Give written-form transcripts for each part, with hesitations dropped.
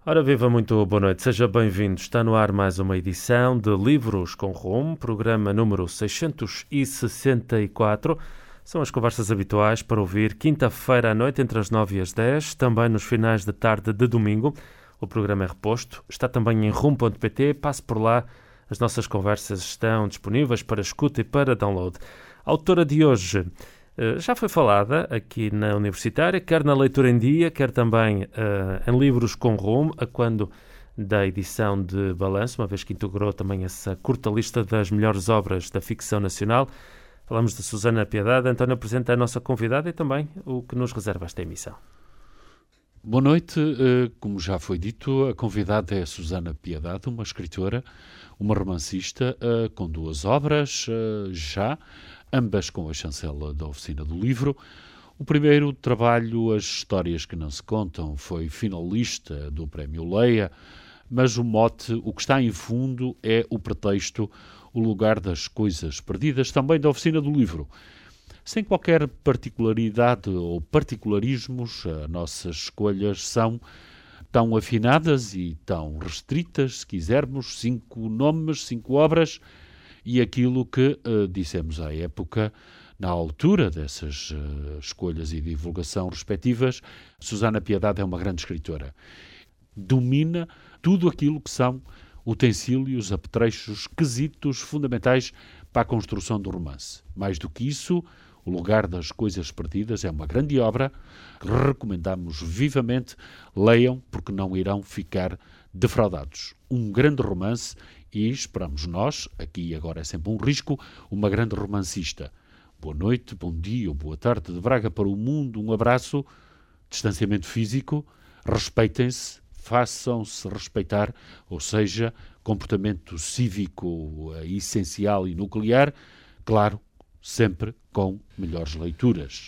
Ora, viva, muito boa noite, seja bem-vindo. Está no ar mais uma edição de Livros com Rumo, programa número 664. São as conversas habituais para ouvir quinta-feira à noite entre as 9 e as 10, também nos finais de tarde de domingo. O programa é reposto, está também em rumo.pt, passe por lá. As nossas conversas estão disponíveis para escuta e para download. A autora de hoje já foi falada aqui na Universitária, quer na Leitura em Dia, quer também em Livros com Rumo, a quando da edição de Balanço, uma vez que integrou também essa curta lista das melhores obras da ficção nacional. Falamos de Susana Piedade. António apresenta a nossa convidada e também o que nos reserva esta emissão. Boa noite. Como já foi dito, a convidada é Susana Piedade, uma escritora, uma romancista, com duas obras já, ambas com a chancela da Oficina do Livro. O primeiro trabalho, As Histórias que Não Se Contam, foi finalista do Prémio Leia, mas o mote, o que está em fundo, é o pretexto, o lugar das coisas perdidas, também da Oficina do Livro. Sem qualquer particularidade ou particularismos, as nossas escolhas são tão afinadas e tão restritas, se quisermos, 5 nomes, 5 obras, e aquilo que dissemos à época, na altura dessas escolhas e divulgação respectivas, Susana Piedade é uma grande escritora. Domina tudo aquilo que são utensílios, apetrechos, quesitos fundamentais para a construção do romance. Mais do que isso, O Lugar das Coisas Perdidas é uma grande obra que recomendamos vivamente. Leiam, porque não irão ficar defraudados. Um grande romance e esperamos nós, aqui e agora é sempre um risco, uma grande romancista. Boa noite, bom dia ou boa tarde de Braga para o mundo. Um abraço, distanciamento físico, respeitem-se, façam-se respeitar, ou seja, comportamento cívico essencial e nuclear, claro, sempre com melhores leituras.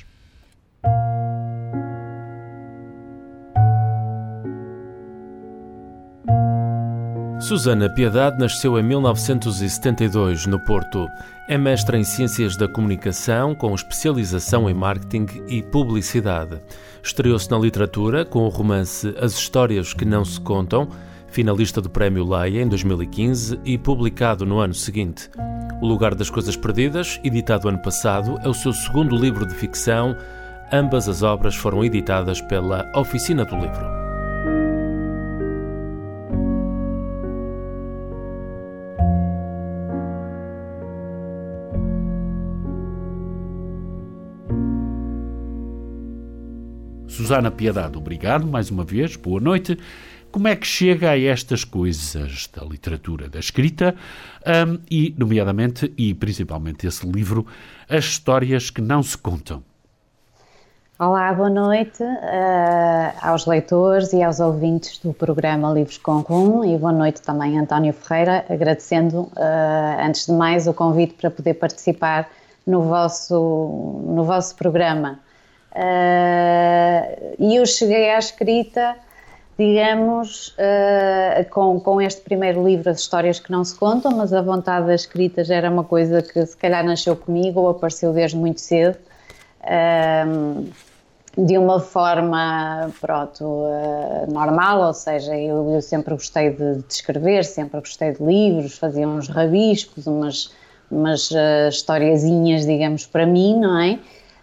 Susana Piedade nasceu em 1972, no Porto. É mestra em Ciências da Comunicação, com especialização em Marketing e Publicidade. Estreou-se na literatura com o romance As Histórias que Não Se Contam, finalista do Prémio Leia em 2015 e publicado no ano seguinte. O Lugar das Coisas Perdidas, editado ano passado, é o seu segundo livro de ficção. Ambas as obras foram editadas pela Oficina do Livro. Susana Piedade, obrigado mais uma vez, boa noite. Como é que chega a estas coisas da literatura, da escrita, e nomeadamente e principalmente esse livro, As Histórias que Não Se Contam? Olá, boa noite aos leitores e aos ouvintes do programa Livros com Rumo, e boa noite também a António Ferreira, agradecendo antes de mais o convite para poder participar no vosso programa. E eu cheguei à escrita, digamos, com este primeiro livro, As Histórias que Não Se Contam, mas a vontade da escrita já era uma coisa que se calhar nasceu comigo ou apareceu desde muito cedo, de uma forma, normal, ou seja, eu sempre gostei de escrever, sempre gostei de livros, fazia uns rabiscos, umas historiazinhas, digamos, para mim, não é?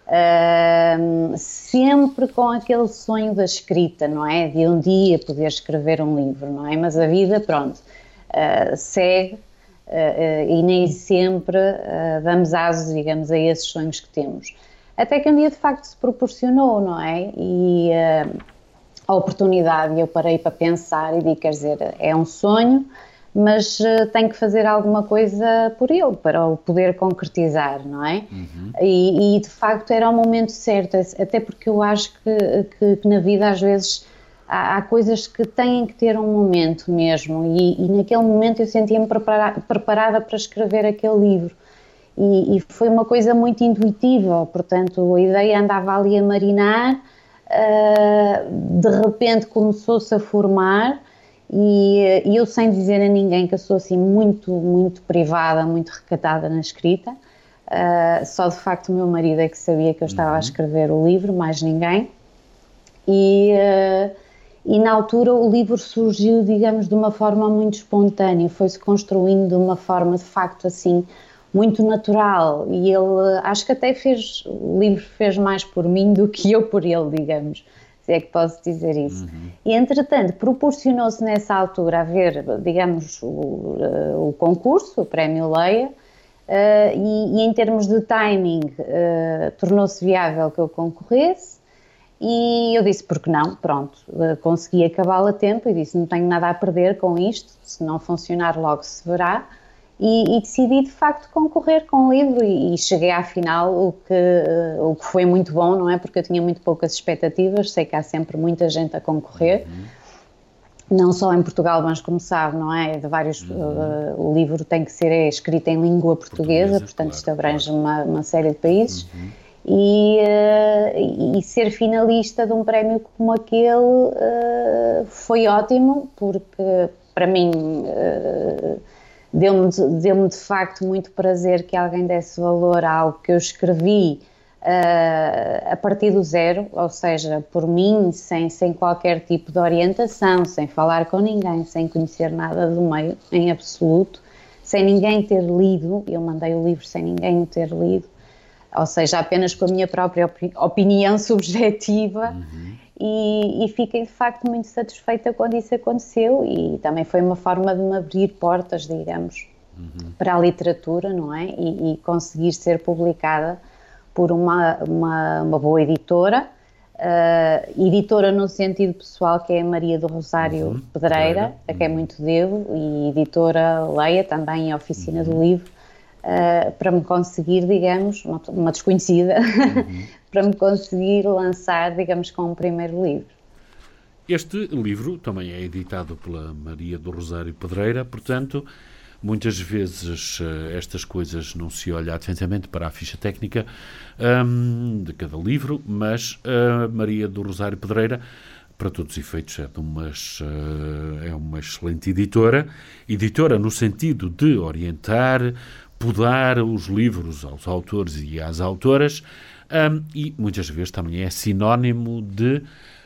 Sempre com aquele sonho da escrita, não é? De um dia poder escrever um livro, não é? Mas a vida, segue e nem sempre damos asos, digamos, a esses sonhos que temos. Até que um dia de facto se proporcionou, não é? E a oportunidade, eu parei para pensar e digo, quer dizer, é um sonho, mas tenho que fazer alguma coisa por ele, para o poder concretizar, não é? Uhum. E de facto era o momento certo, até porque eu acho que na vida às vezes há coisas que têm que ter um momento mesmo, e naquele momento eu sentia-me preparada para escrever aquele livro. E foi uma coisa muito intuitiva, portanto a ideia andava ali a marinar, de repente começou-se a formar, e eu, sem dizer a ninguém que eu sou assim muito, muito privada, muito recatada na escrita, só de facto o meu marido é que sabia que eu estava a escrever o livro, mais ninguém, e e na altura o livro surgiu, digamos, de uma forma muito espontânea, foi-se construindo de uma forma, de facto, assim, muito natural, e ele, acho que até o livro fez mais por mim do que eu por ele, digamos, se é que posso dizer isso. E, entretanto, proporcionou-se nessa altura haver, digamos, o concurso, o Prémio Leia, e em termos de timing, tornou-se viável que eu concorresse, e eu disse, por que não? Pronto, consegui acabá-lo a tempo e disse, não tenho nada a perder com isto, se não funcionar logo se verá. E decidi, de facto, concorrer com o livro e cheguei à final, o que foi muito bom, não é? Porque eu tinha muito poucas expectativas, sei que há sempre muita gente a concorrer, não só em Portugal, mas como sabe, não é? De vários, o livro tem que ser escrito em língua portuguesa, portanto claro, isto abrange uma série de países. E ser finalista de um prémio como aquele foi ótimo, porque para mim... Deu-me de facto muito prazer que alguém desse valor a algo que eu escrevi a partir do zero, ou seja, por mim, sem qualquer tipo de orientação, sem falar com ninguém, sem conhecer nada do meio, em absoluto, sem ninguém ter lido, eu mandei o livro sem ninguém o ter lido, ou seja, apenas com a minha própria opinião subjetiva. E fiquei de facto muito satisfeita quando isso aconteceu e também foi uma forma de me abrir portas, digamos, para a literatura, não é? E conseguir ser publicada por uma boa editora, editora no sentido pessoal, que é a Maria do Rosário Pedreira, a quem muito devo, e editora Leia, também a Oficina do Livro, para me conseguir, digamos, uma desconhecida, para me conseguir lançar, digamos, com o primeiro livro. Este livro também é editado pela Maria do Rosário Pedreira, portanto, muitas vezes estas coisas não se olha atentamente para a ficha técnica de cada livro, mas a Maria do Rosário Pedreira, para todos os efeitos, é uma excelente editora no sentido de orientar, podar os livros aos autores e às autoras, e muitas vezes também é sinónimo de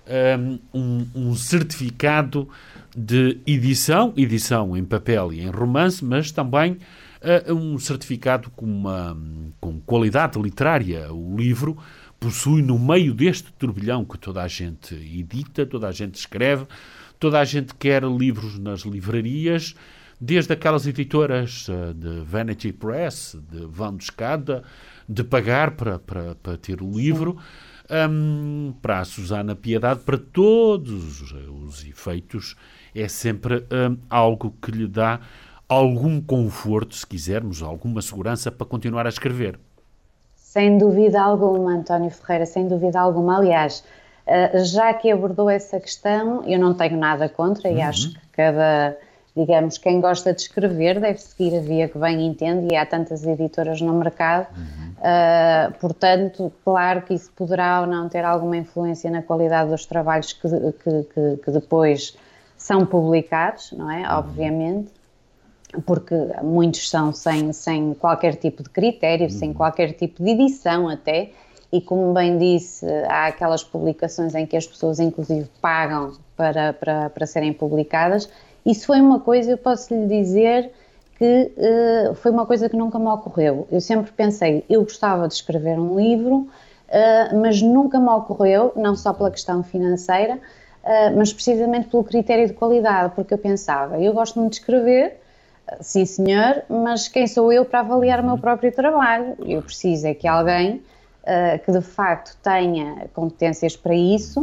um certificado de edição em papel e em romance, mas também um certificado com qualidade literária. O livro possui, no meio deste turbilhão que toda a gente edita, toda a gente escreve, toda a gente quer livros nas livrarias, desde aquelas editoras de Vanity Press, de vão de escada, de pagar para ter o livro, para a Susana Piedade, para todos os efeitos, é sempre algo que lhe dá algum conforto, se quisermos, alguma segurança para continuar a escrever. Sem dúvida alguma, António Ferreira, sem dúvida alguma. Aliás, já que abordou essa questão, eu não tenho nada contra e acho que digamos, quem gosta de escrever deve seguir a via que bem entende e há tantas editoras no mercado, portanto, claro que isso poderá ou não ter alguma influência na qualidade dos trabalhos que depois são publicados, não é? Obviamente, porque muitos são sem qualquer tipo de critério, sem qualquer tipo de edição até, e como bem disse, há aquelas publicações em que as pessoas inclusive pagam para serem publicadas. Isso foi uma coisa, eu posso lhe dizer que foi uma coisa que nunca me ocorreu. Eu sempre pensei, eu gostava de escrever um livro, mas nunca me ocorreu, não só pela questão financeira, mas precisamente pelo critério de qualidade, porque eu pensava, eu gosto muito de escrever, sim senhor, mas quem sou eu para avaliar o meu próprio trabalho? Eu preciso é que alguém que de facto tenha competências para isso,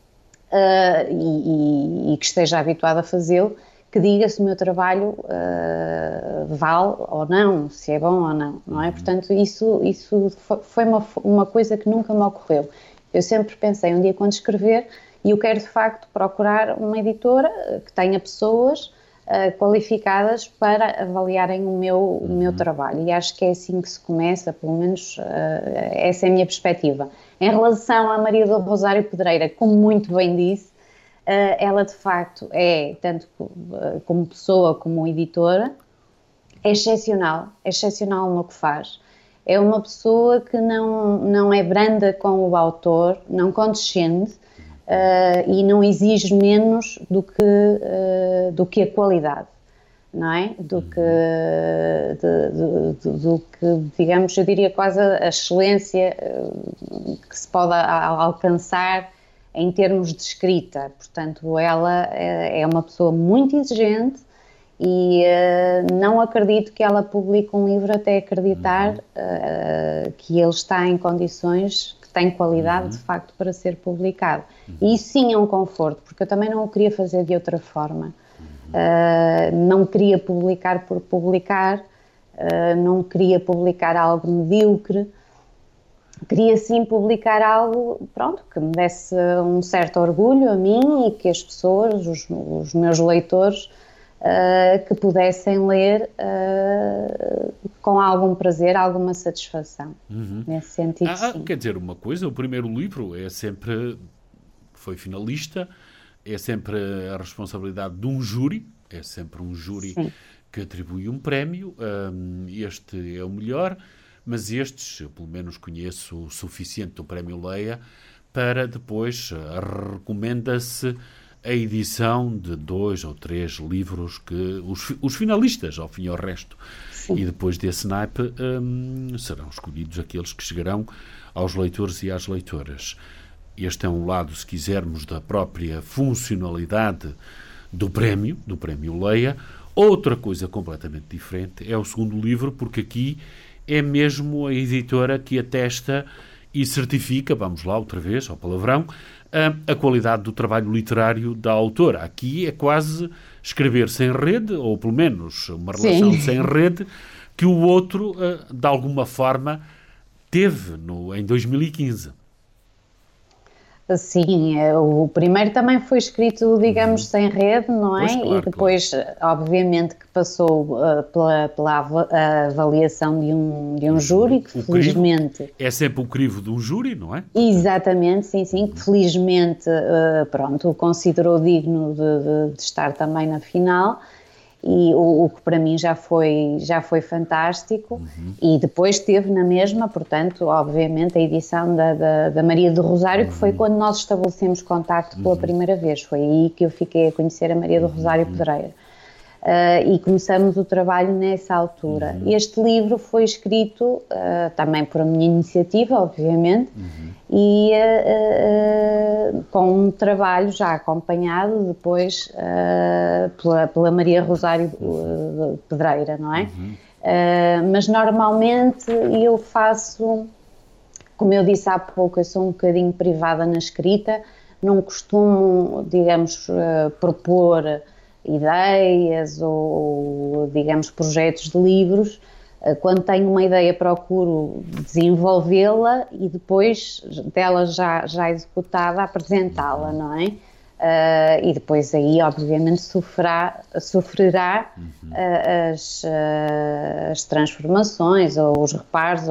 e que esteja habituado a fazê-lo, que diga se o meu trabalho vale ou não, se é bom ou não é? Portanto, isso foi uma coisa que nunca me ocorreu. Eu sempre pensei, um dia quando escrever, e eu quero de facto procurar uma editora que tenha pessoas qualificadas para avaliarem o meu trabalho, e acho que é assim que se começa, pelo menos essa é a minha perspectiva. Em relação à Maria do Rosário Pedreira, como muito bem disse, ela de facto é, tanto como pessoa como editora, é excepcional no que faz. É uma pessoa que não é branda com o autor, não condescende, e não exige menos do que a qualidade, não é? Do que, digamos, eu diria quase a excelência que se pode alcançar em termos de escrita. Portanto, ela é uma pessoa muito exigente e não acredito que ela publique um livro até acreditar que ele está em condições, que tem qualidade de facto para ser publicado. E isso sim é um conforto, porque eu também não o queria fazer de outra forma. Não queria publicar por publicar, não queria publicar algo medíocre, queria sim publicar algo, pronto, que me desse um certo orgulho a mim e que as pessoas, os meus leitores, que pudessem ler com algum prazer, alguma satisfação, nesse sentido. Sim. Quer dizer, uma coisa, o primeiro livro foi finalista, é sempre a responsabilidade de um júri, é sempre um júri Sim. que atribui um prémio, este é o melhor, mas estes, eu pelo menos conheço o suficiente do Prémio Leia, para depois recomenda-se a edição de 2 ou 3 livros que os finalistas, ao fim e ao resto. Sim. E depois desse naipe serão escolhidos aqueles que chegarão aos leitores e às leitoras. Este é um lado, se quisermos, da própria funcionalidade do prémio Leia. Outra coisa completamente diferente é o segundo livro, porque aqui é mesmo a editora que atesta e certifica, vamos lá outra vez, ao palavrão, a qualidade do trabalho literário da autora. Aqui é quase escrever sem rede, ou pelo menos uma relação Sim. sem rede, que o outro, de alguma forma, teve em 2015. Sim, o primeiro também foi escrito, digamos, sem rede, não é? Pois, claro, e depois, obviamente, que passou pela avaliação de um júri, que felizmente... É sempre o crivo de um júri, não é? Exatamente, sim, que felizmente, pronto, o considerou digno de estar também na final. E o que para mim já foi fantástico, e depois teve na mesma, portanto, obviamente, a edição da Maria do Rosário, que foi quando nós estabelecemos contacto pela primeira vez, foi aí que eu fiquei a conhecer a Maria do Rosário Pedreira, e começamos o trabalho nessa altura. Este livro foi escrito também por a minha iniciativa, obviamente, e com um trabalho já acompanhado depois pela Maria Rosário Pedreira, não é? Mas normalmente eu faço, como eu disse há pouco, eu sou um bocadinho privada na escrita, não costumo, digamos, propor ideias ou, digamos, projetos de livros. Quando tenho uma ideia, procuro desenvolvê-la e depois dela já executada, apresentá-la, não é? E depois aí, obviamente, sofrerá as transformações ou os reparos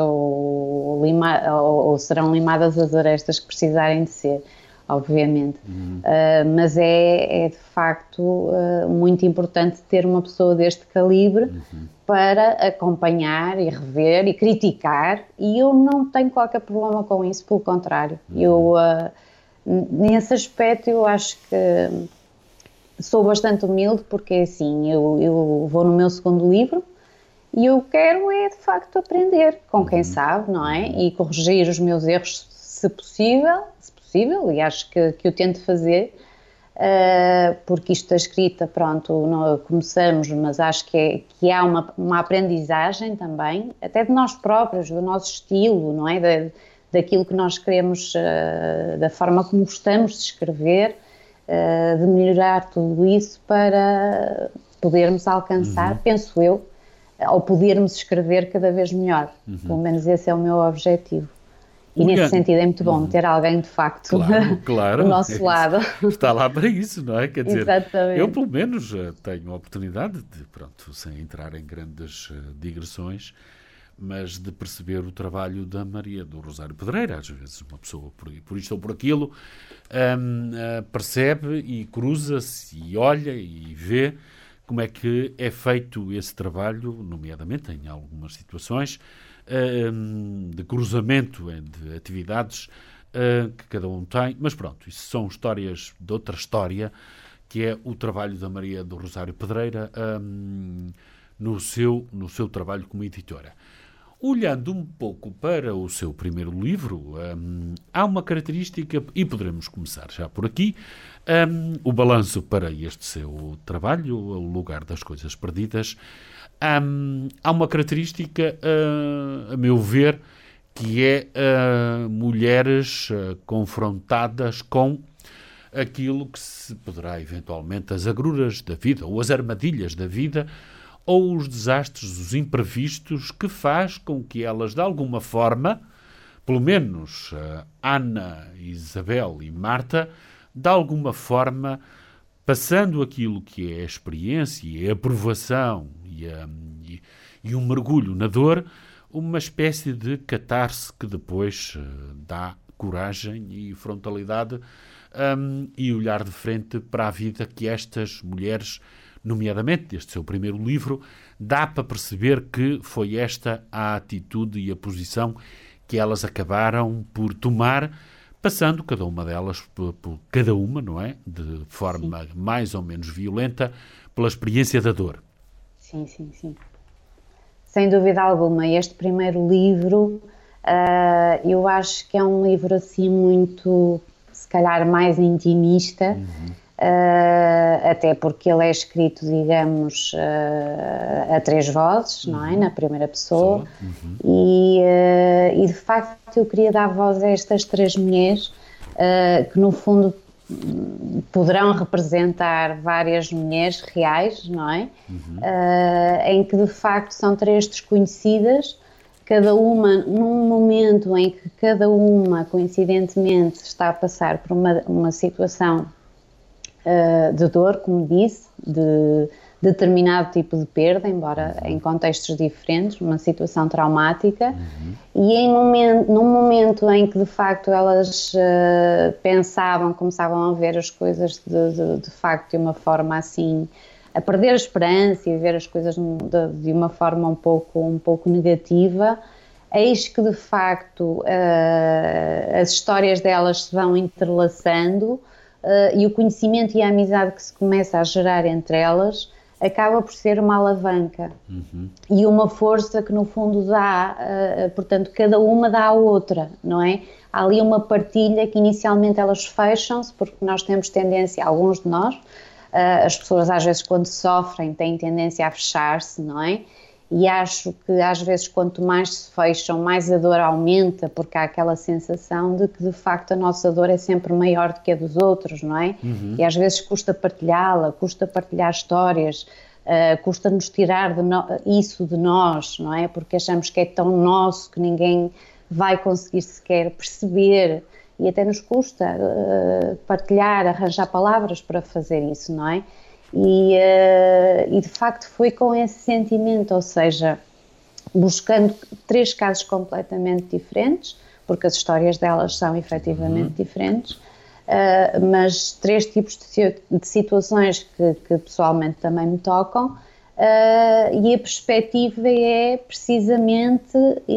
ou serão limadas as arestas que precisarem de ser, obviamente. Mas é de facto muito importante ter uma pessoa deste calibre para acompanhar e rever e criticar, e eu não tenho qualquer problema com isso, pelo contrário. Nesse aspecto eu acho que sou bastante humilde, porque assim, eu vou no meu segundo livro e eu quero de facto aprender com quem sabe, não é? E corrigir os meus erros se possível, e acho que eu tento fazer, porque isto da escrita, pronto, começamos, mas acho que há uma aprendizagem também, até de nós próprios, do nosso estilo, não é? Daquilo que nós queremos, da forma como gostamos de escrever, de melhorar tudo isso para podermos alcançar, penso eu, ou podermos escrever cada vez melhor. Pelo menos esse é o meu objetivo. E nesse sentido é muito bom ter alguém, de facto, claro, do nosso lado. Está lá para isso, não é? Quer dizer, Exatamente. Eu pelo menos tenho a oportunidade de, pronto, sem entrar em grandes digressões, mas de perceber o trabalho da Maria do Rosário Pedreira. Às vezes uma pessoa, por isto ou por aquilo, percebe e cruza-se e olha e vê como é que é feito esse trabalho, nomeadamente em algumas situações, de cruzamento de atividades que cada um tem, mas pronto, isso são histórias de outra história, que é o trabalho da Maria do Rosário Pedreira no seu trabalho como editora. Olhando um pouco para o seu primeiro livro, há uma característica, e poderemos começar já por aqui, o balanço para este seu trabalho, O Lugar das Coisas Perdidas. Há uma característica, a meu ver, que é mulheres confrontadas com aquilo que se poderá eventualmente as agruras da vida, ou as armadilhas da vida, ou os desastres, os imprevistos, que faz com que elas, de alguma forma, pelo menos Ana, Isabel e Marta, de alguma forma, passando aquilo que é a experiência e a aprovação e um mergulho na dor, uma espécie de catarse que depois dá coragem e frontalidade e olhar de frente para a vida que estas mulheres, nomeadamente deste seu primeiro livro, dá para perceber que foi esta a atitude e a posição que elas acabaram por tomar, passando cada uma delas, cada uma, não é? De forma sim, mais ou menos violenta, pela experiência da dor. Sim, sim, sim. Sem dúvida alguma. Este primeiro livro, eu acho que é um livro assim muito, se calhar, mais intimista, até porque ele é escrito, digamos, a três vozes, não é? Na primeira pessoa. E de facto eu queria dar voz a estas três mulheres que no fundo poderão representar várias mulheres reais, não é? Em que de facto são três desconhecidas, cada uma num momento em que cada uma coincidentemente está a passar por uma situação de dor, como disse, de determinado tipo de perda, embora em contextos diferentes, uma situação traumática, e num momento em que de facto elas começavam a ver as coisas de facto de uma forma assim, a perder a esperança e ver as coisas de uma forma um pouco negativa, eis que de facto as histórias delas se vão entrelaçando, e o conhecimento e a amizade que se começa a gerar entre elas acaba por ser uma alavanca e uma força que no fundo dá, portanto, cada uma dá à outra, não é? Há ali uma partilha que inicialmente elas fecham-se, porque nós temos tendência, alguns de nós, as pessoas às vezes quando sofrem têm tendência a fechar-se, não é? E acho que às vezes quanto mais se fecham, mais a dor aumenta, porque há aquela sensação de que de facto a nossa dor é sempre maior do que a dos outros, não é? E às vezes custa partilhá-la, custa partilhar histórias, custa-nos tirar isso de nós, não é? Porque achamos que é tão nosso que ninguém vai conseguir sequer perceber, e até nos custa partilhar, arranjar palavras para fazer isso, não é? E de facto foi com esse sentimento, ou seja, buscando três casos completamente diferentes, porque as histórias delas são efetivamente diferentes, mas três tipos de situações que pessoalmente também me tocam, e a perspectiva é precisamente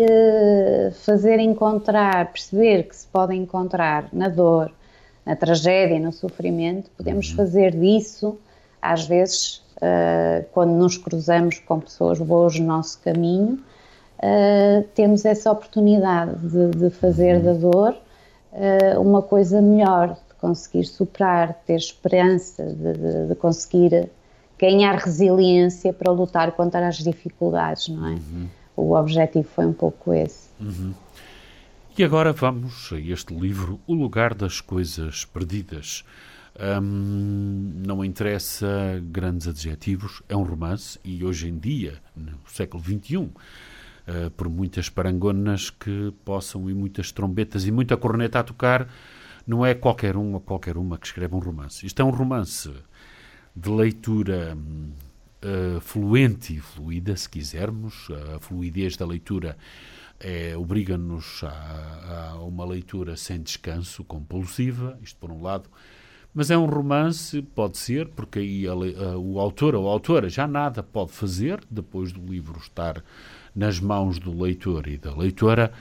perceber que se pode encontrar na dor, na tragédia, no sofrimento, podemos fazer disso. Às vezes, quando nos cruzamos com pessoas boas no nosso caminho, temos essa oportunidade de fazer da dor uma coisa melhor, de conseguir superar, ter esperança, de conseguir ganhar resiliência para lutar contra as dificuldades, não é? O objetivo foi um pouco esse. E agora vamos a este livro, O Lugar das Coisas Perdidas. Não interessa grandes adjetivos, é um romance e hoje em dia, no século XXI, por muitas parangonas que possam e muitas trombetas e muita corneta a tocar, não é qualquer um ou qualquer uma que escreve um romance. Isto é um romance de leitura fluente e fluida, se quisermos. A fluidez da leitura obriga-nos a uma leitura sem descanso, compulsiva, isto por um lado. Mas é um romance, pode ser, porque aí o autor ou a autora já nada pode fazer, depois do livro estar nas mãos do leitor e da leitora.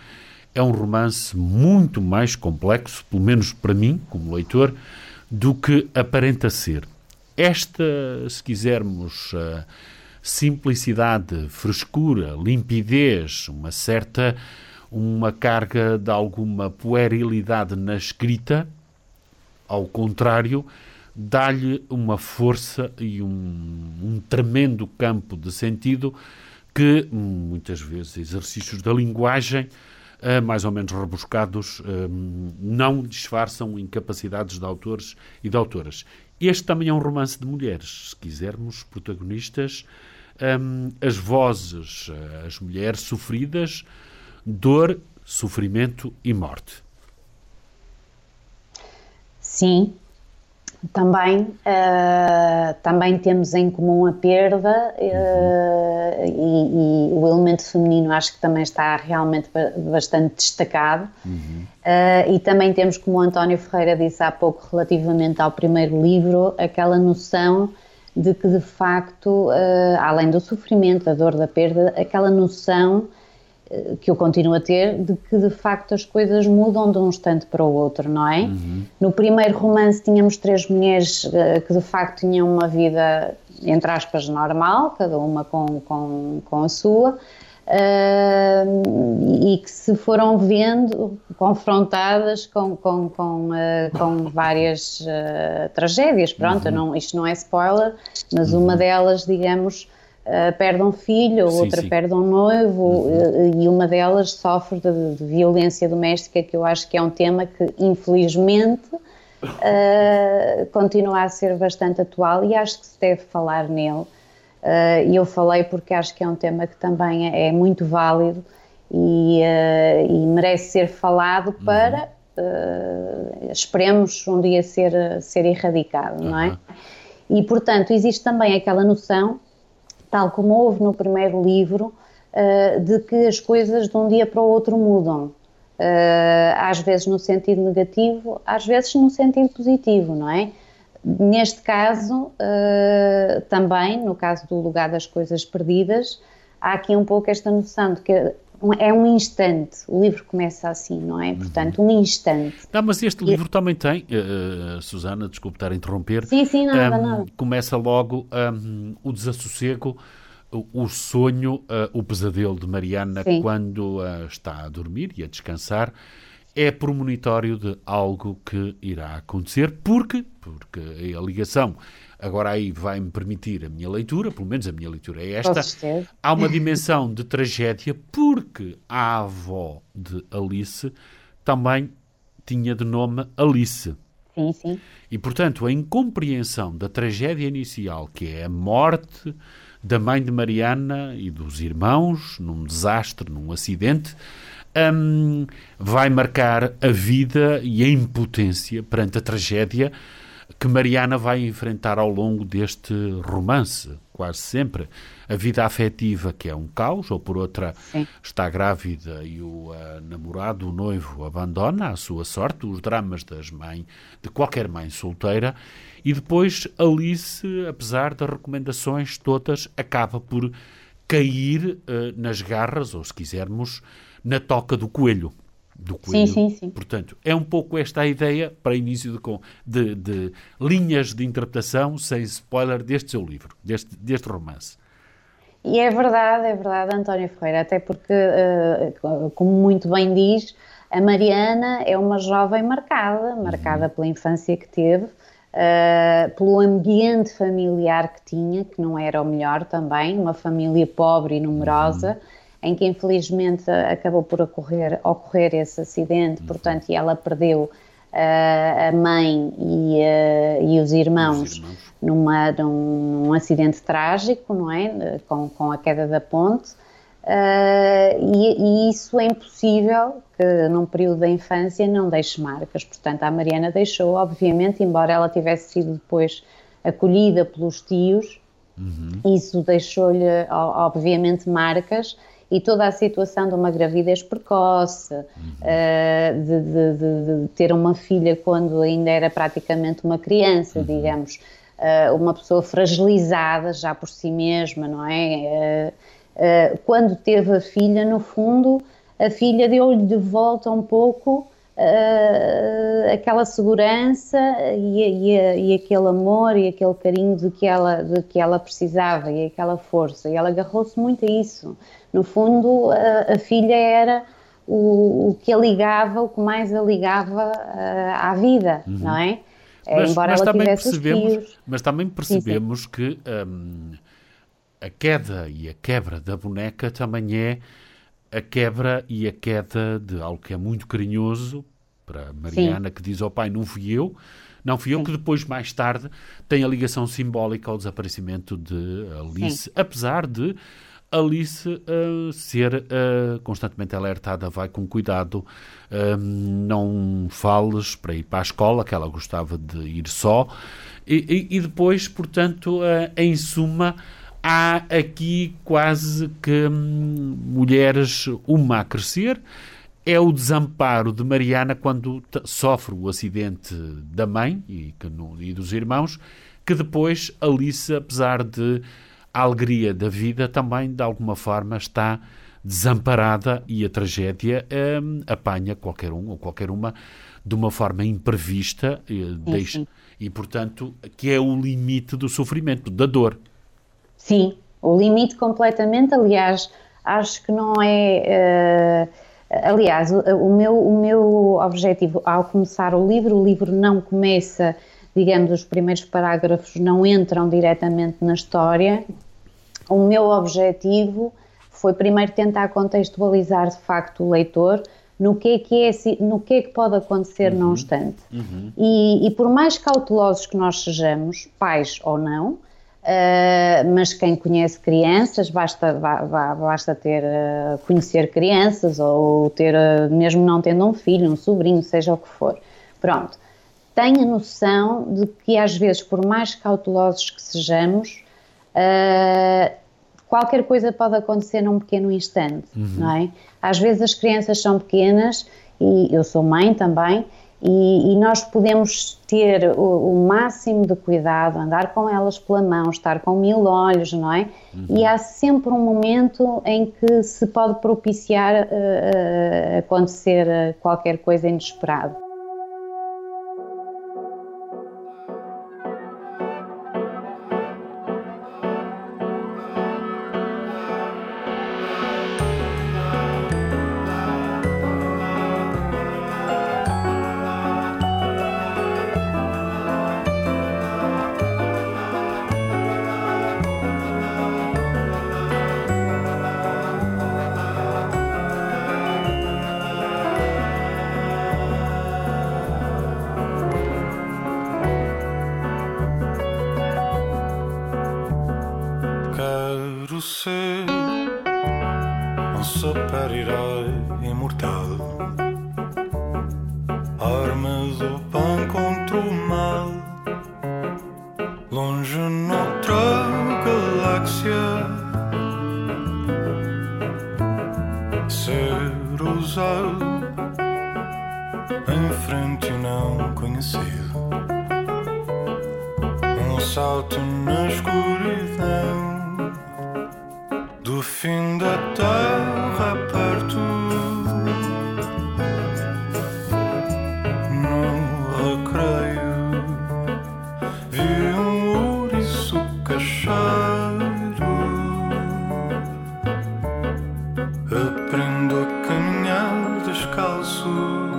é um romance muito mais complexo, pelo menos para mim, como leitor, do que aparenta ser. Esta, se quisermos, simplicidade, frescura, limpidez, uma carga de alguma puerilidade na escrita, ao contrário, dá-lhe uma força e um tremendo campo de sentido que, muitas vezes, exercícios da linguagem, mais ou menos rebuscados, não disfarçam incapacidades de autores e de autoras. Este também é um romance de mulheres, se quisermos, protagonistas, as vozes, as mulheres sofridas, dor, sofrimento e morte. Sim, também temos em comum a perda e o elemento feminino acho que também está realmente bastante destacado. E também temos, como o António Ferreira disse há pouco relativamente ao primeiro livro, aquela noção de que de facto, além do sofrimento, da dor, da perda, aquela noção que eu continuo a ter, de que de facto as coisas mudam de um instante para o outro, não é? No primeiro romance tínhamos 3 mulheres que de facto tinham uma vida, entre aspas, normal, cada uma com a sua, e que se foram vendo confrontadas com várias tragédias. Pronto, isto não é spoiler, mas uma delas, digamos, perde um filho, a outra perde um noivo, e uma delas sofre de violência doméstica, que eu acho que é um tema que, infelizmente, continua a ser bastante atual e acho que se deve falar nele. E eu falei porque acho que é um tema que também é muito válido e merece ser falado para, esperemos, um dia ser erradicado, não é? E, portanto, existe também aquela noção, tal como houve no primeiro livro, de que as coisas de um dia para o outro mudam. Às vezes no sentido negativo, às vezes no sentido positivo, não é? Neste caso, também, no caso do Lugar das Coisas Perdidas, há aqui um pouco esta noção de que é um instante, o livro começa assim, não é? Portanto, um instante. Não, mas este livro também tem, Susana, desculpe estar a interromper. Sim, nada. Começa logo o desassossego, o sonho, o pesadelo de Mariana quando está a dormir e a descansar. É premonitório de algo que irá acontecer, porque a ligação, agora aí vai-me permitir a minha leitura, pelo menos a minha leitura é esta, há uma dimensão de tragédia, porque a avó de Alice também tinha de nome Alice. Sim. E, portanto, a incompreensão da tragédia inicial, que é a morte da mãe de Mariana e dos irmãos, num desastre, num acidente, vai marcar a vida e a impotência perante a tragédia que Mariana vai enfrentar ao longo deste romance, quase sempre. A vida afetiva, que é um caos, ou por outra, está grávida e o namorado, o noivo, abandona a sua sorte, os dramas de qualquer mãe solteira, e depois Alice, apesar das recomendações todas, acaba por cair nas garras, ou se quisermos, na toca do coelho. Sim. Portanto, é um pouco esta a ideia, para início de linhas de interpretação, sem spoiler, deste seu livro, deste romance. E é verdade, António Ferreira, até porque, como muito bem diz, a Mariana é uma jovem marcada pela infância que teve, pelo ambiente familiar que tinha, que não era o melhor também, uma família pobre e numerosa, em que infelizmente acabou por ocorrer esse acidente, portanto, e ela perdeu a mãe e os irmãos num acidente trágico, não é? Com a queda da ponte, e isso é impossível que num período da infância não deixe marcas. Portanto, a Mariana deixou, obviamente, embora ela tivesse sido depois acolhida pelos tios, isso deixou-lhe, obviamente, marcas. E toda a situação de uma gravidez precoce, de ter uma filha quando ainda era praticamente uma criança, digamos, uma pessoa fragilizada já por si mesma, não é? Quando teve a filha, no fundo, a filha deu-lhe de volta um pouco aquela segurança e aquele amor e aquele carinho de que ela precisava e aquela força, e ela agarrou-se muito a isso. No fundo, a filha era o que a ligava, o que mais a ligava à vida, não é? Embora ela tivesse os filhos. Mas também percebemos que a queda e a quebra da boneca também é a quebra e a queda de algo que é muito carinhoso para Mariana, que diz ao pai, não fui eu, que depois, mais tarde, tem a ligação simbólica ao desaparecimento de Alice, apesar de Alice ser constantemente alertada, vai com cuidado, não fales para ir para a escola, que ela gostava de ir só, e depois, portanto, em suma, há aqui quase que mulheres, uma a crescer, é o desamparo de Mariana quando sofre o acidente da mãe e dos irmãos, que depois Alice, apesar de a alegria da vida, também de alguma forma está desamparada e a tragédia apanha qualquer um ou qualquer uma de uma forma imprevista e, portanto, que é o limite do sofrimento, da dor. Sim, o limite completamente. Aliás, acho que não é... aliás, o meu objetivo ao começar o livro não começa, digamos, os primeiros parágrafos não entram diretamente na história. O meu objetivo foi primeiro tentar contextualizar de facto o leitor no que é que pode acontecer num instante. E por mais cautelosos que nós sejamos, pais ou não, mas quem conhece crianças, basta conhecer crianças ou ter, mesmo não tendo um filho, um sobrinho, seja o que for. Pronto. Tenha noção de que às vezes, por mais cautelosos que sejamos, qualquer coisa pode acontecer num pequeno instante, não é? Às vezes as crianças são pequenas, e eu sou mãe também, e nós podemos ter o máximo de cuidado, andar com elas pela mão, estar com 1000 olhos, não é? E há sempre um momento em que se pode propiciar acontecer qualquer coisa inesperada. Quero ser um super-herói imortal, arma do bem contra o mal, longe noutra galáxia, ser ousado em frente ao não conhecido, um salto na escuridão do fim da terra perto, no recreio vi um ouriço cacheiro, aprendo a caminhar descalço,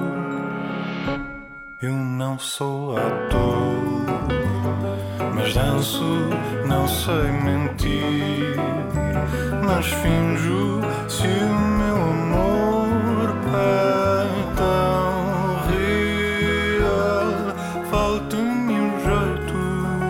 eu não sou ator, mas danço, não sei mentir, mas finjo se o meu amor é tão real, falta-me um jeito.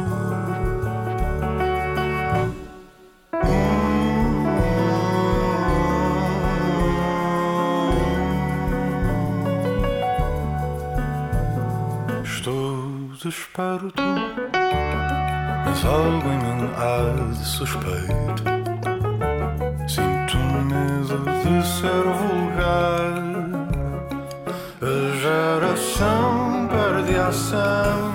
Estou desperto, mas algo em mim há de suspeito. Sinto medo de ser vulgar, a geração perde a ação,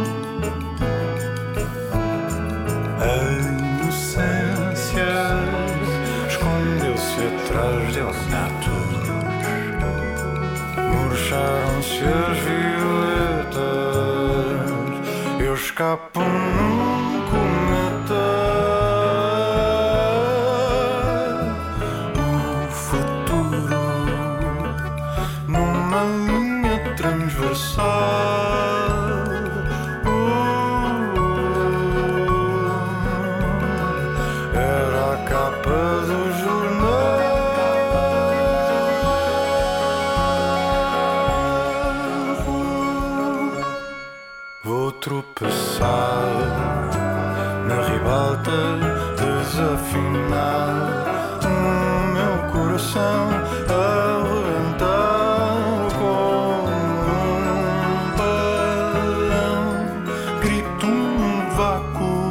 a inocência escondeu-se atrás de ornatos. fecharam-se as violetas, eu escapo num cometa. O futuro numa linha transversal. Era a capa do jornal. Vou tropeçar na ribalta desafinada, o meu coração a rebentar como um balão. Grito num vácuo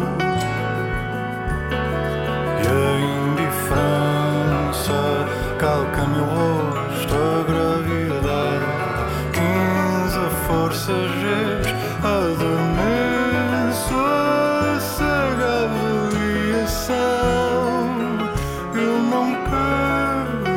e a indiferença calca-me o rosto, a gravidade, 15 forças G. Adormeço a cega avaliação, eu não quero.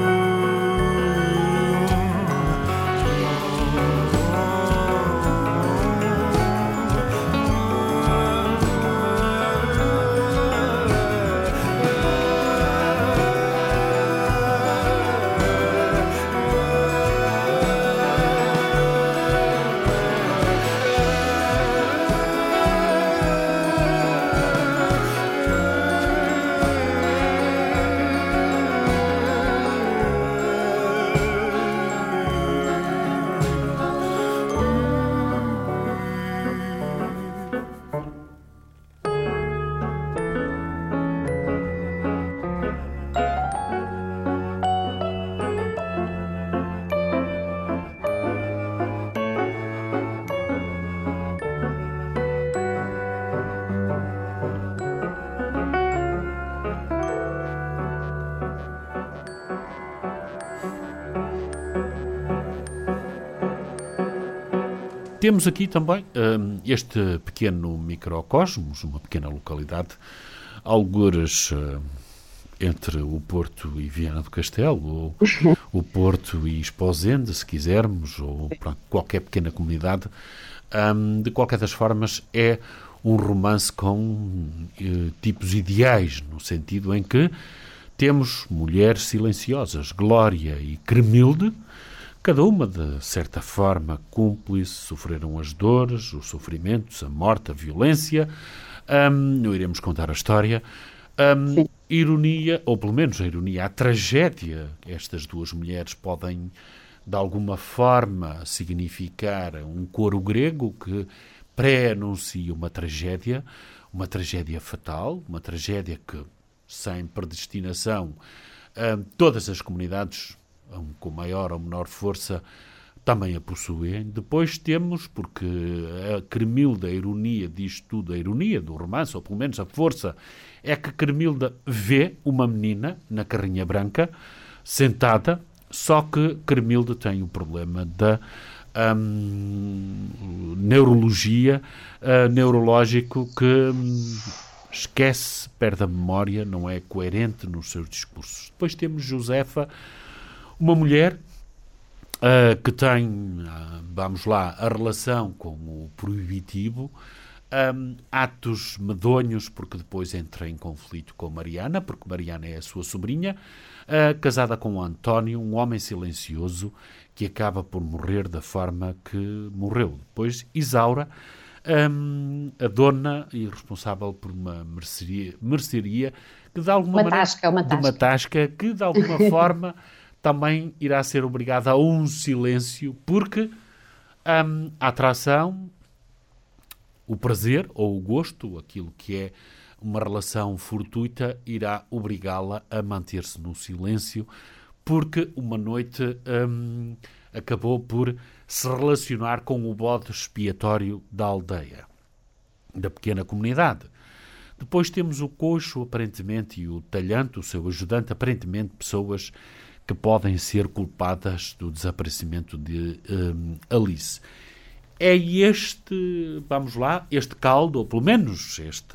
Temos aqui também este pequeno microcosmos, uma pequena localidade, algures entre o Porto e Viana do Castelo, ou o Porto e Esposende, se quisermos, ou pronto, qualquer pequena comunidade. De qualquer das formas, é um romance com tipos ideais, no sentido em que temos mulheres silenciosas, Glória e Cremilde, cada uma, de certa forma, cúmplice, sofreram as dores, os sofrimentos, a morte, a violência. Não iremos contar a história. Ironia, ou pelo menos a ironia, a tragédia, estas duas mulheres podem, de alguma forma, significar um coro grego que pré-anuncia uma tragédia fatal, uma tragédia que, sem predestinação, todas as comunidades, com maior ou menor força, também a possuem. Depois temos, porque a Cremilda, a ironia diz tudo, a ironia do romance, ou pelo menos a força, é que Cremilda vê uma menina na carrinha branca, sentada, só que Cremilda tem o problema da neurológico, que esquece, perde a memória, não é coerente nos seus discursos. Depois temos Josefa, uma mulher que tem, vamos lá, a relação com o proibitivo, atos medonhos, porque depois entra em conflito com Mariana, porque Mariana é a sua sobrinha, casada com António, um homem silencioso que acaba por morrer da forma que morreu. Depois Isaura, a dona e responsável por uma mercearia que de alguma maneira... Uma tasca que de alguma forma também irá ser obrigada a um silêncio, porque a atração, o prazer ou o gosto, aquilo que é uma relação fortuita, irá obrigá-la a manter-se no silêncio, porque uma noite acabou por se relacionar com o bode expiatório da aldeia, da pequena comunidade. Depois temos o coxo, aparentemente, e o talhante, o seu ajudante, aparentemente pessoas que podem ser culpadas do desaparecimento de Alice. É este, vamos lá, este caldo, ou pelo menos este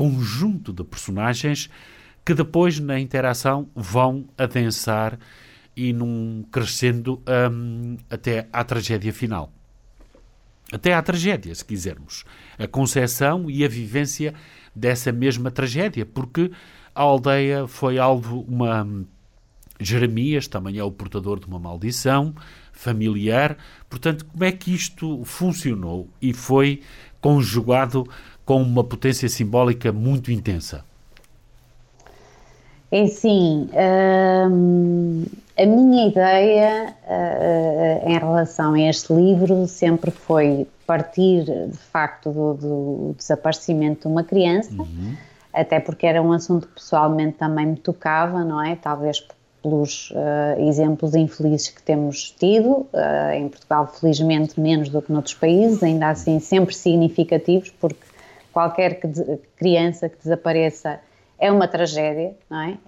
conjunto de personagens que depois, na interação, vão adensar e num crescendo até à tragédia final. Até à tragédia, se quisermos. A concepção e a vivência dessa mesma tragédia, porque a aldeia foi alvo Jeremias também é o portador de uma maldição familiar. Portanto, como é que isto funcionou e foi conjugado com uma potência simbólica muito intensa? É assim, a minha ideia em relação a este livro sempre foi partir, de facto, do desaparecimento de uma criança, até porque era um assunto que pessoalmente também me tocava, não é? Talvez pelos exemplos infelizes que temos tido, em Portugal felizmente menos do que noutros países, ainda assim sempre significativos, porque qualquer criança que desapareça é uma tragédia, não é?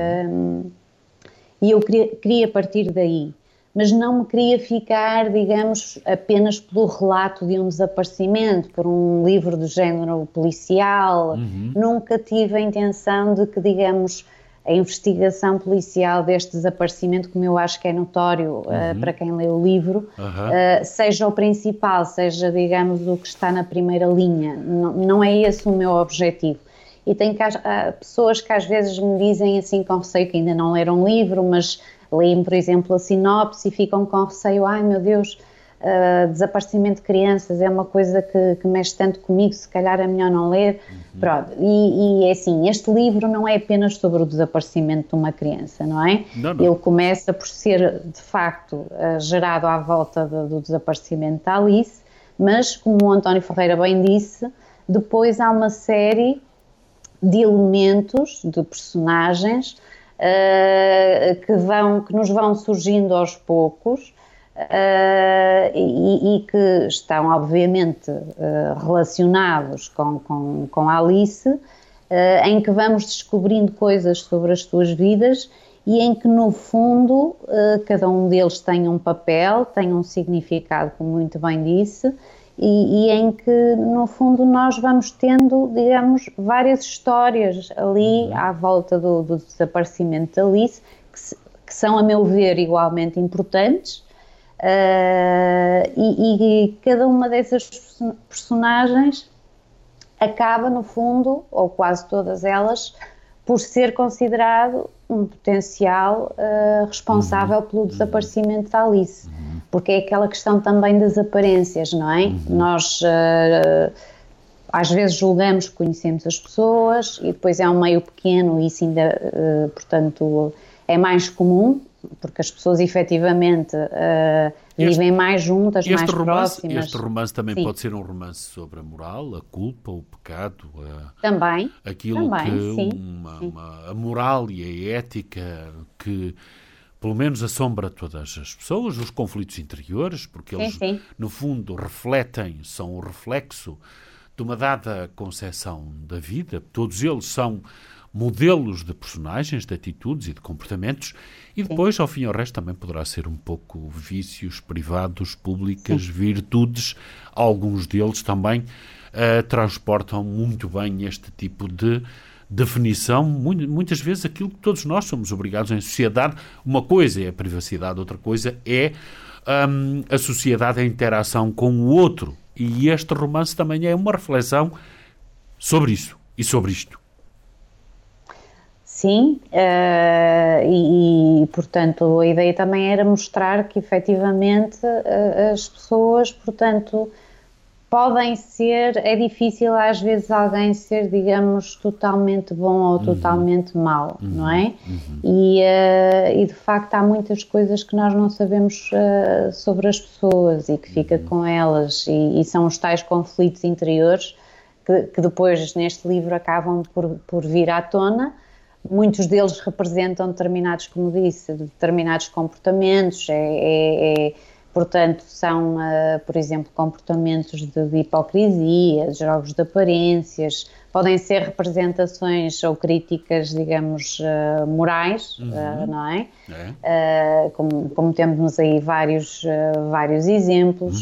E eu queria partir daí, mas não me queria ficar, digamos, apenas pelo relato de um desaparecimento, por um livro do género policial. Nunca tive a intenção de que, digamos, a investigação policial deste desaparecimento, como eu acho que é notório para quem lê o livro, seja o principal, seja, digamos, o que está na primeira linha. Não é esse o meu objetivo. E tem pessoas que às vezes me dizem assim com receio, que ainda não leram um livro, mas leem, por exemplo, a sinopse e ficam com receio, ai meu Deus, desaparecimento de crianças é uma coisa que mexe tanto comigo, se calhar é melhor não ler. Pronto. E é assim, este livro não é apenas sobre o desaparecimento de uma criança, não é? Não. Ele começa por ser, de facto, gerado à volta do desaparecimento da Alice, mas, como o António Ferreira bem disse, depois há uma série de elementos, de personagens que nos vão surgindo aos poucos e que estão obviamente relacionados com a Alice, em que vamos descobrindo coisas sobre as suas vidas e em que no fundo cada um deles tem um papel, tem um significado, como muito bem disse, e em que, no fundo, nós vamos tendo, digamos, várias histórias ali à volta do desaparecimento de Alice, que são, a meu ver, igualmente importantes, e cada uma dessas personagens acaba, no fundo, ou quase todas elas, por ser considerado um potencial responsável pelo desaparecimento da Alice. Porque é aquela questão também das aparências, não é? Nós às vezes julgamos que conhecemos as pessoas e depois é um meio pequeno e isso ainda, portanto, é mais comum, porque as pessoas efetivamente vivem mais juntas, mais próximas. Este romance também pode ser um romance sobre a moral, a culpa, o pecado, aquilo a moral e a ética que pelo menos assombra todas as pessoas, os conflitos interiores, porque eles, no fundo, são o reflexo de uma dada concepção da vida. Todos eles são modelos de personagens, de atitudes e de comportamentos, e depois, ao fim e ao resto, também poderá ser um pouco vícios privados, públicas, virtudes. Alguns deles também transportam muito bem este tipo de definição, muitas vezes aquilo que todos nós somos obrigados em sociedade. Uma coisa é a privacidade, outra coisa é a sociedade, a interação com o outro. E este romance também é uma reflexão sobre isso e sobre isto. Sim, portanto, a ideia também era mostrar que, efetivamente, as pessoas, portanto, podem ser, é difícil às vezes alguém ser, digamos, totalmente bom ou totalmente mau, não é? E de facto há muitas coisas que nós não sabemos sobre as pessoas e que fica com elas e são os tais conflitos interiores que depois neste livro acabam por vir à tona. Muitos deles representam determinados, como disse, determinados comportamentos, portanto, são, por exemplo, comportamentos de hipocrisia, jogos de aparências, podem ser representações ou críticas, digamos, morais, não é? Como temos aí vários exemplos,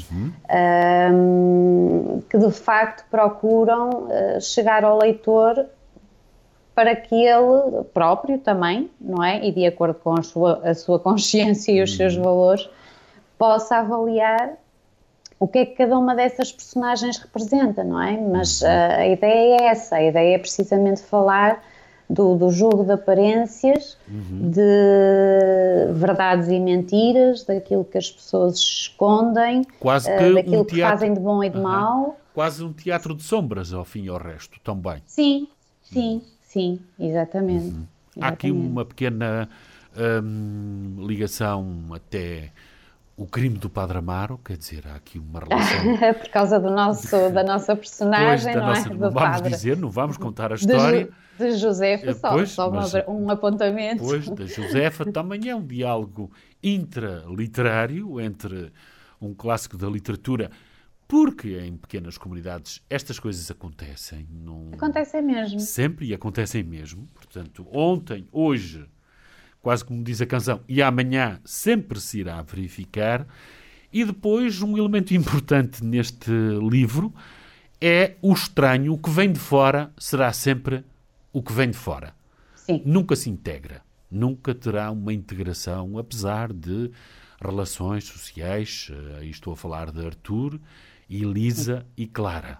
que de facto procuram chegar ao leitor para que ele próprio também, não é? E de acordo com a sua consciência e os seus valores, possa avaliar o que é que cada uma dessas personagens representa, não é? Mas a ideia é essa, a ideia é precisamente falar do jogo de aparências, de verdades e mentiras, daquilo que as pessoas escondem, quase que daquilo que fazem de bom e de mau. Quase um teatro de sombras, ao fim e ao resto, também. Sim, exatamente. Há aqui uma pequena ligação até o crime do Padre Amaro, quer dizer, há aqui uma relação... Por causa da nossa personagem, não é? Não vamos dizer, não vamos contar a história. De Josefa, só um apontamento. Pois, da Josefa também é um diálogo intraliterário entre um clássico da literatura, porque em pequenas comunidades estas coisas acontecem. Acontecem mesmo. Sempre, e acontecem mesmo. Portanto, ontem, hoje, quase como diz a canção, e amanhã sempre se irá verificar. E depois, um elemento importante neste livro é o estranho, o que vem de fora será sempre o que vem de fora. Sim. Nunca se integra, nunca terá uma integração, apesar de relações sociais, aí estou a falar de Arthur, Elisa e Clara.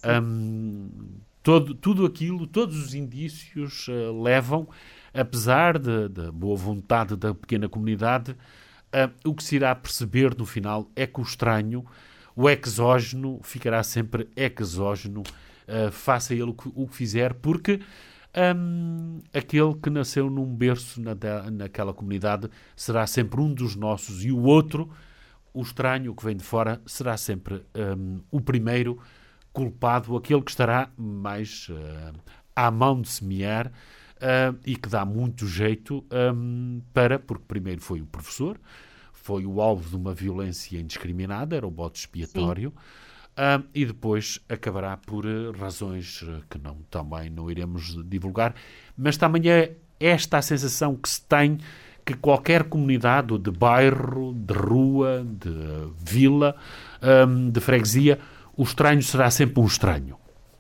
Tudo aquilo, todos os indícios levam, apesar da boa vontade da pequena comunidade, o que se irá perceber no final é que o estranho, o exógeno, ficará sempre exógeno, faça ele o que fizer, porque aquele que nasceu num berço naquela comunidade será sempre um dos nossos, e o outro, o estranho, o que vem de fora, será sempre o primeiro culpado, aquele que estará mais à mão de semear, e que dá muito jeito porque primeiro foi o professor, foi o alvo de uma violência indiscriminada, era o bode expiatório, e depois acabará por razões que também não iremos divulgar, mas também é esta a sensação que se tem, que qualquer comunidade, de bairro, de rua, de vila, de freguesia, o estranho será sempre um estranho.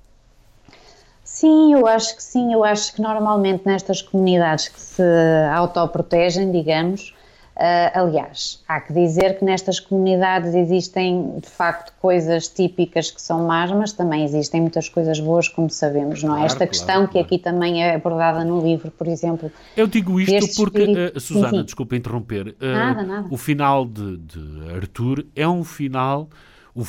Sim, eu acho que sim. Eu acho que normalmente nestas comunidades que se autoprotegem, digamos, aliás, há que dizer que nestas comunidades existem, de facto, coisas típicas que são más, mas também existem muitas coisas boas, como sabemos, não é? Esta questão que aqui também é abordada no livro, por exemplo. Eu digo isto porque, Susana, sim. Desculpa interromper, Nada. o final de Arthur é um final, o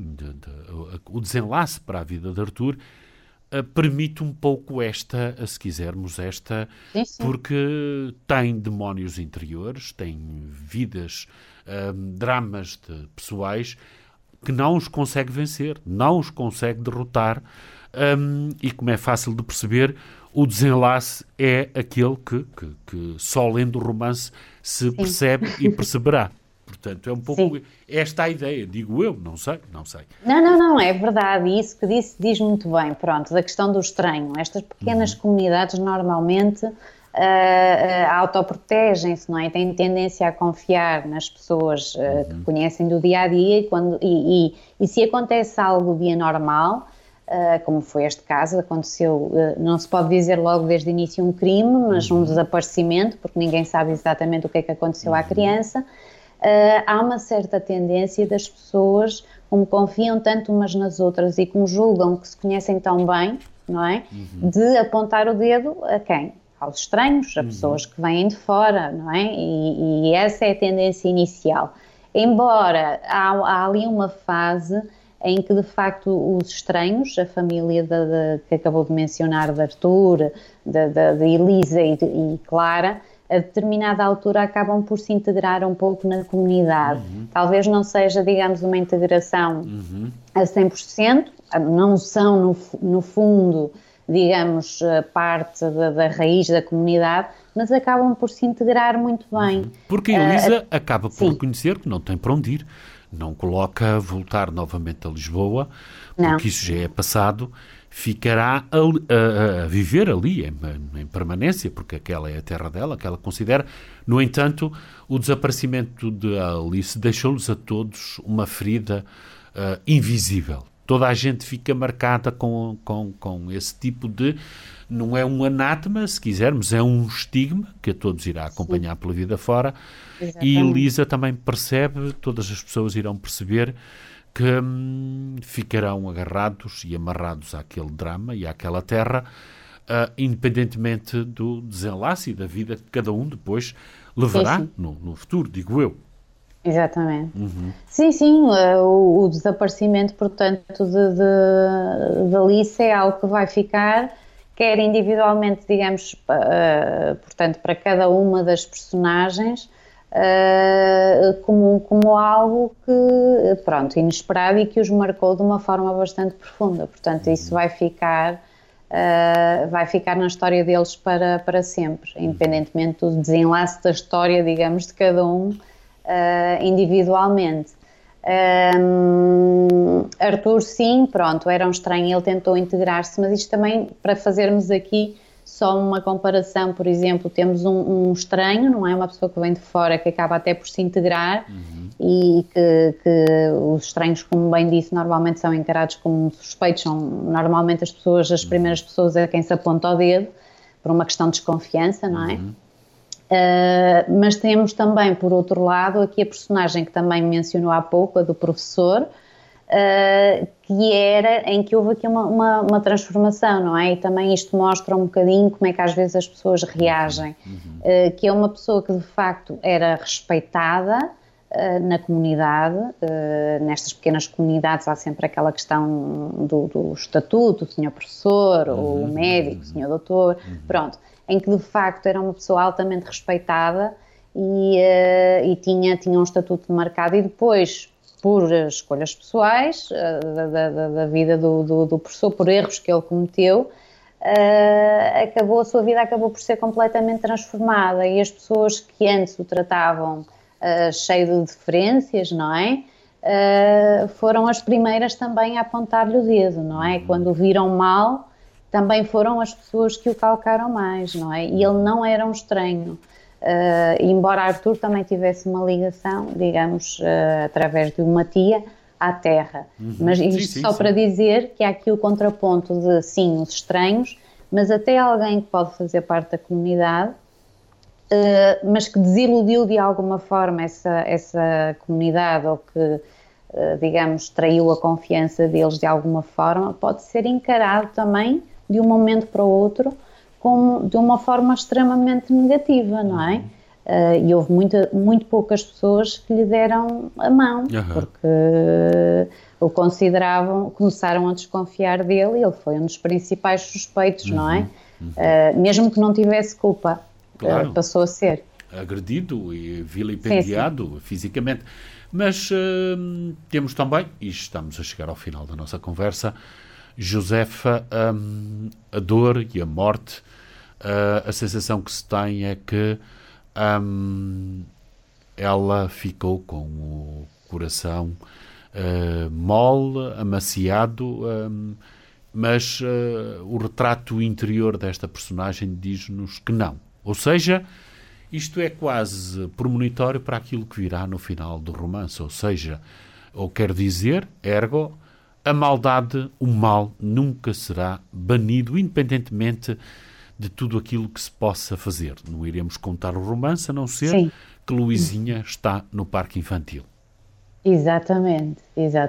o desenlace para a vida de Arthur, permite um pouco se quisermos, sim. porque tem demónios interiores, tem vidas, dramas pessoais que não os consegue vencer, não os consegue derrotar, e como é fácil de perceber, o desenlace é aquele que só lendo o romance se percebe e perceberá. Portanto, é um pouco esta a ideia, digo eu, não sei. Não, é verdade, e isso que disse diz muito bem, pronto, da questão do estranho. Estas pequenas comunidades normalmente autoprotegem-se, não é? Têm tendência a confiar nas pessoas que conhecem do dia-a-dia e se acontece algo de anormal, como foi este caso, aconteceu, não se pode dizer logo desde o início um crime, mas um desaparecimento, porque ninguém sabe exatamente o que é que aconteceu à criança. Há uma certa tendência das pessoas, como confiam tanto umas nas outras e como julgam que se conhecem tão bem, não é? De apontar o dedo a quem? Aos estranhos, a pessoas que vêm de fora, não é? E essa é a tendência inicial. Embora há ali uma fase em que, de facto, os estranhos, a família que acabou de mencionar, de Arthur, de Elisa e Clara, a determinada altura acabam por se integrar um pouco na comunidade. Talvez não seja, digamos, uma integração a 100%, não são, no fundo, digamos, parte da raiz da comunidade, mas acabam por se integrar muito bem. Porque a Elisa acaba por reconhecer que não tem para onde ir, não coloca voltar novamente a Lisboa, porque isso já é passado, ficará a viver ali em permanência, porque aquela é a terra dela, que ela considera. No entanto, o desaparecimento de Alice deixou-lhes a todos uma ferida invisível. toda a gente fica marcada com esse tipo de... Não é um anátema, se quisermos, é um estigma que a todos irá acompanhar pela vida fora. Exatamente. E Elisa também percebe, todas as pessoas irão perceber que ficarão agarrados e amarrados àquele drama e àquela terra, independentemente do desenlace e da vida que cada um depois levará no futuro, digo eu. Exatamente. Sim, o desaparecimento, portanto, de Alice é algo que vai ficar, quer individualmente, digamos, portanto, para cada uma das personagens, como algo que, pronto, inesperado e que os marcou de uma forma bastante profunda. Portanto, isso vai ficar na história deles para sempre, independentemente do desenlace da história, digamos, de cada um individualmente. Arthur, sim, pronto, era um estranho, ele tentou integrar-se, mas isto também, para fazermos aqui só uma comparação, por exemplo, temos um estranho, não é? Uma pessoa que vem de fora, que acaba até por se integrar, e que os estranhos, como bem disse, normalmente são encarados como suspeitos, são normalmente as primeiras pessoas a quem se aponta o dedo, por uma questão de desconfiança, não é? Mas temos também, por outro lado, aqui a personagem que também mencionou há pouco, a do professor, em que houve aqui uma transformação, não é? E também isto mostra um bocadinho como é que às vezes as pessoas reagem, que é uma pessoa que de facto era respeitada na comunidade, nestas pequenas comunidades há sempre aquela questão do estatuto, o senhor professor, o médico, o senhor doutor, pronto, em que de facto era uma pessoa altamente respeitada e tinha um estatuto marcado, e depois, por escolhas pessoais da vida do professor, por erros que ele cometeu, a sua vida acabou por ser completamente transformada, e as pessoas que antes o tratavam cheio de diferenças, não é? Foram as primeiras também a apontar-lhe o dedo, não é? Quando o viram mal, também foram as pessoas que o calcaram mais, não é? E ele não era um estranho. Embora Arthur também tivesse uma ligação, digamos, através de uma tia, à terra. Mas isto só para dizer que há aqui o contraponto de, sim, os estranhos, mas até alguém que pode fazer parte da comunidade, mas que desiludiu de alguma forma essa comunidade, ou que, digamos, traiu a confiança deles de alguma forma, pode ser encarado também, de um momento para o outro, de uma forma extremamente negativa, não é? E houve muito poucas pessoas que lhe deram a mão, porque o consideravam, começaram a desconfiar dele, e ele foi um dos principais suspeitos, não é? Mesmo que não tivesse culpa, passou a ser agredido e vilipendiado fisicamente. Mas temos também, e estamos a chegar ao final da nossa conversa, Josefa, a dor e a morte. A sensação que se tem é que ela ficou com o coração mole, amaciado, mas o retrato interior desta personagem diz-nos que não. Ou seja, isto é quase premonitório para aquilo que virá no final do romance. Ou seja, ou quer dizer, ergo, a maldade, o mal, nunca será banido, independentemente de tudo aquilo que se possa fazer. Não iremos contar o romance, a não ser que Luizinha está no parque infantil. Exatamente.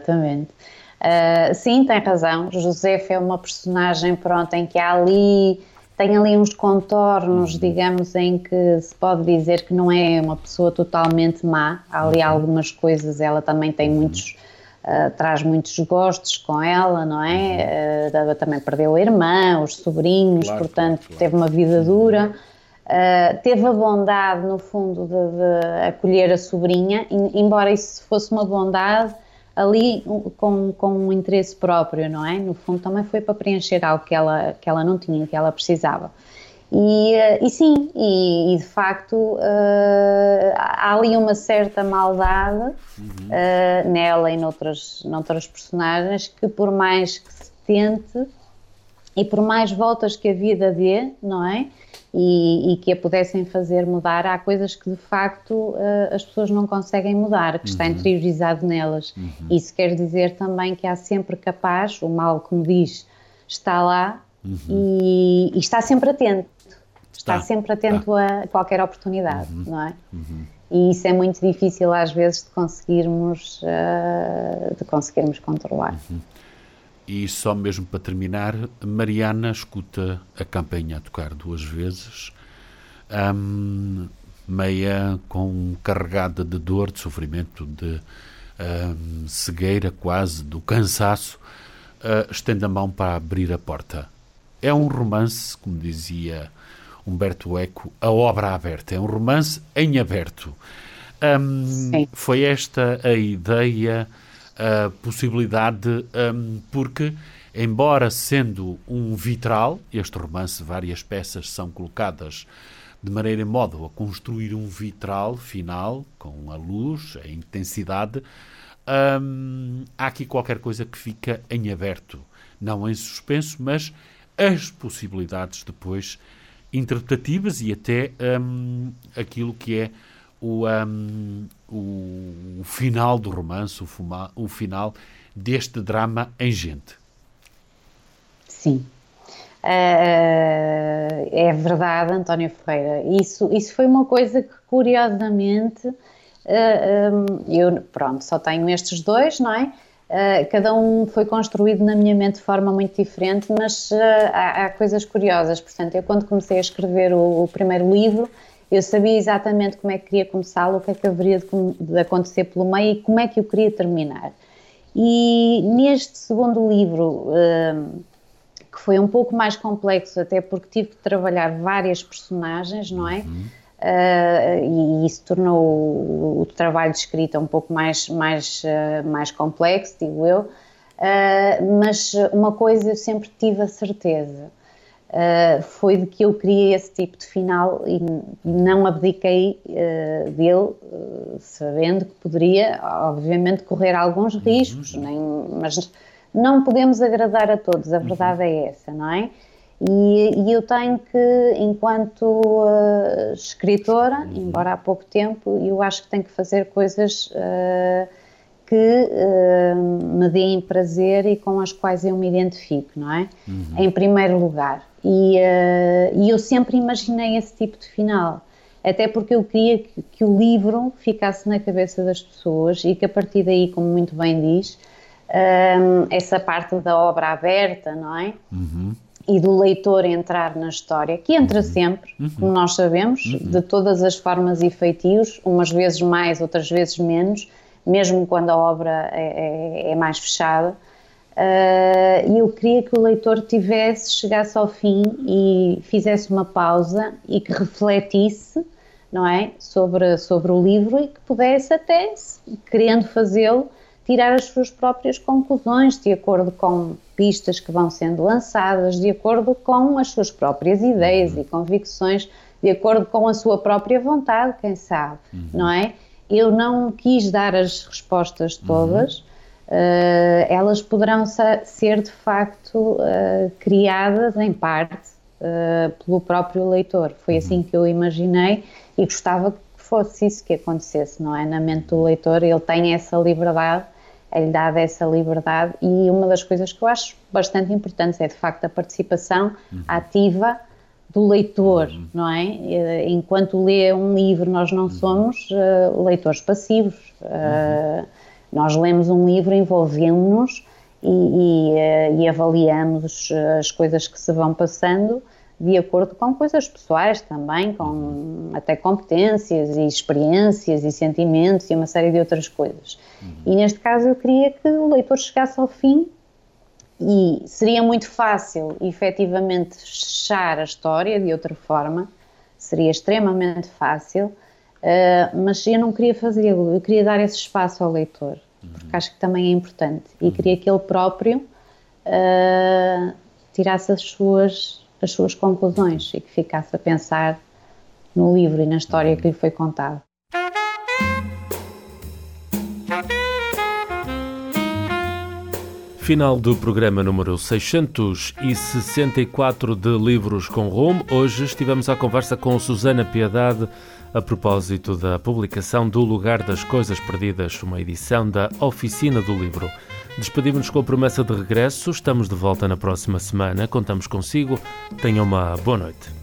Sim, tem razão. Josefa é uma personagem, pronto, em que tem ali uns contornos, digamos, em que se pode dizer que não é uma pessoa totalmente má. Há ali algumas coisas, ela também tem traz muitos gostos com ela, não é? Também perdeu a irmã, os sobrinhos, portanto, teve uma vida dura. Teve a bondade, no fundo, de acolher a sobrinha, embora isso fosse uma bondade ali com um interesse próprio, não é? No fundo, também foi para preencher algo que ela não tinha, que ela precisava. E sim, de facto há ali uma certa maldade nela e noutras personagens, que por mais que se tente, e por mais voltas que a vida dê, não é? E que a pudessem fazer mudar, há coisas que de facto as pessoas não conseguem mudar, que está interiorizado nelas. Isso quer dizer também que há sempre capaz, o mal, como diz, está lá e está sempre atento. Está sempre atento a qualquer oportunidade, não é? E isso é muito difícil às vezes de conseguirmos controlar. E só mesmo para terminar, Mariana escuta a campainha a tocar 2 vezes, meia carregada de dor, de sofrimento, de cegueira quase, do cansaço, estende a mão para abrir a porta. É um romance, como dizia Humberto Eco, a obra aberta. É um romance em aberto. Foi esta a ideia, a possibilidade, porque, embora sendo um vitral, este romance, várias peças são colocadas de maneira e modo a construir um vitral final, com a luz, a intensidade, há aqui qualquer coisa que fica em aberto, não em suspenso, mas as possibilidades depois interpretativas e até aquilo que é o final do romance, o final deste drama em gente. Sim. É verdade, António Ferreira. Isso foi uma coisa que, curiosamente, eu, só tenho estes 2, não é? Cada um foi construído na minha mente de forma muito diferente, mas há coisas curiosas. Portanto, eu quando comecei a escrever o primeiro livro, eu sabia exatamente como é que queria começá-lo, o que é que haveria de acontecer pelo meio e como é que eu queria terminar. E neste segundo livro, que foi um pouco mais complexo, até porque tive que trabalhar várias personagens, não é? E isso tornou o trabalho de escrita um pouco mais complexo, digo eu, mas uma coisa eu sempre tive a certeza, foi de que eu queria esse tipo de final e não abdiquei dele, sabendo que poderia, obviamente, correr alguns riscos, mas não podemos agradar a todos, a verdade é essa, não é? E eu tenho que, enquanto escritora, embora há pouco tempo, eu acho que tenho que fazer coisas que me deem prazer e com as quais eu me identifico, não é? Em primeiro lugar. E eu sempre imaginei esse tipo de final, até porque eu queria que o livro ficasse na cabeça das pessoas e que a partir daí, como muito bem diz, essa parte da obra aberta, não é? E do leitor entrar na história, que entra sempre, como nós sabemos, de todas as formas e feitios, umas vezes mais, outras vezes menos, mesmo quando a obra é mais fechada. E eu queria que o leitor chegasse ao fim e fizesse uma pausa e que refletisse, não é, sobre o livro e que pudesse até, querendo fazê-lo, tirar as suas próprias conclusões de acordo com pistas que vão sendo lançadas, de acordo com as suas próprias ideias e convicções, de acordo com a sua própria vontade, quem sabe, não é? Eu não quis dar as respostas todas, elas poderão ser de facto criadas em parte pelo próprio leitor. Foi assim que eu imaginei e gostava que fosse isso que acontecesse, não é? Na mente do leitor, ele tem essa liberdade, é-lhe dada essa liberdade, e uma das coisas que eu acho bastante importantes é de facto a participação ativa do leitor, não é? Enquanto lê um livro, nós não somos leitores passivos. Nós lemos um livro, envolvemos-nos e avaliamos as coisas que se vão passando de acordo com coisas pessoais também, com até competências e experiências e sentimentos e uma série de outras coisas. E neste caso eu queria que o leitor chegasse ao fim e seria muito fácil, efetivamente, fechar a história de outra forma, seria extremamente fácil, mas eu não queria fazê-lo, eu queria dar esse espaço ao leitor, porque acho que também é importante, e queria que ele próprio tirasse as suas conclusões e que ficasse a pensar no livro e na história que lhe foi contada. Final do programa número 664 de Livros com Rumo. Hoje estivemos à conversa com Susana Piedade a propósito da publicação do Lugar das Coisas Perdidas, uma edição da Oficina do Livro. Despedimos-nos com a promessa de regresso. Estamos de volta na próxima semana. Contamos consigo. Tenham uma boa noite.